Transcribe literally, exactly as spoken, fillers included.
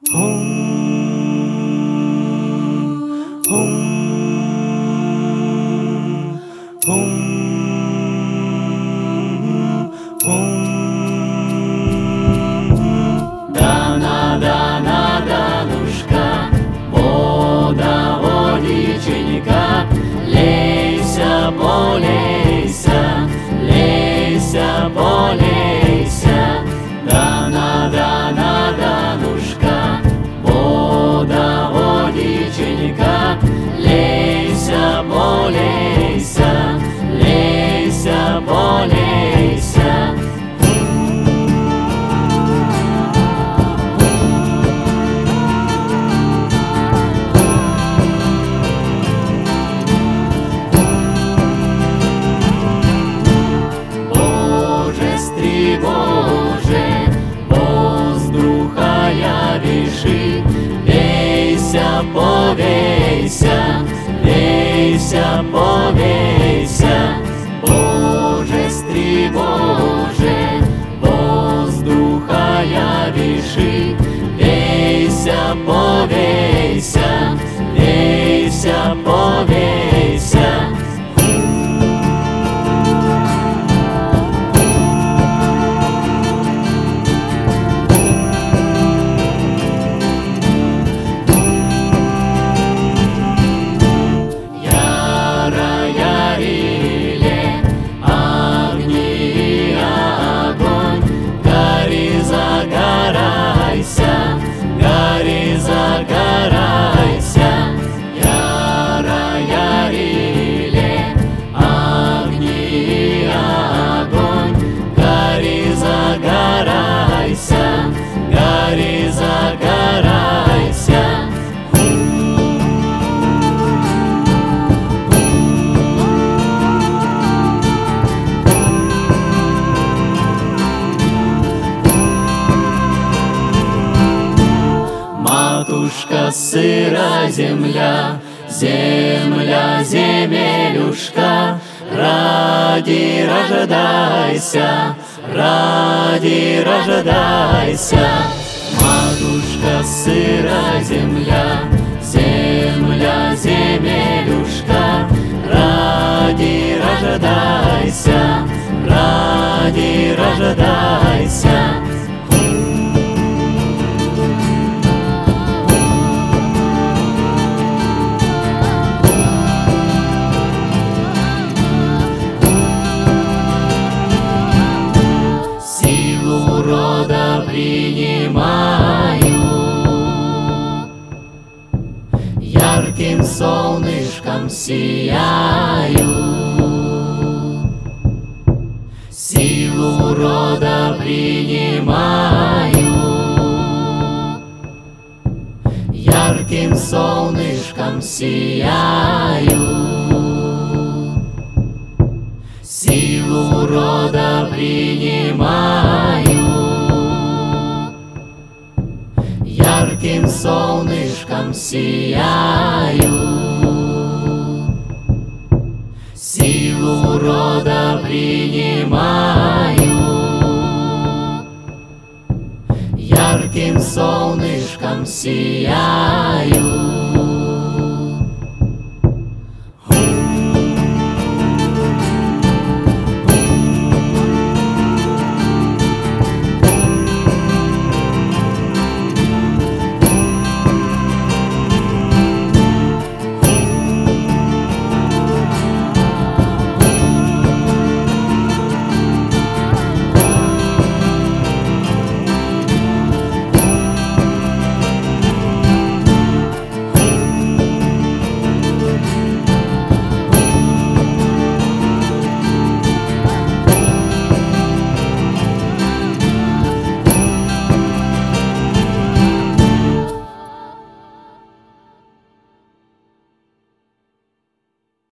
Hum, hum, hum, hum. Дана, дана, данушка, вода, водиченька, лейся, полейся, лейся, полейся. Дана, дана, данушка, вода, водиченька, лейся, полейся, лейся, полейся. Боже, воздуха явиши, вейся, повейся, вейся, повейся. Божестри, Боже, воздуха явиши, вейся, повейся, вейся, повейся. Загорайся, яро яриле, огни и огонь, гори, загорайся, гори, загорайся. Матушка сыра земля, земля, земелюшка, ради рождайся, ради рождайся. Матушка сыра земля, земля, земелюшка, ради рождайся, ради рождайся. Рода принимаю, ярким солнышком сияю. Силу рода принимаю, ярким солнышком сияю. Силу рода принимаю, ярким солнышком сияю. Силу рода принимаю, ярким солнышком сияю.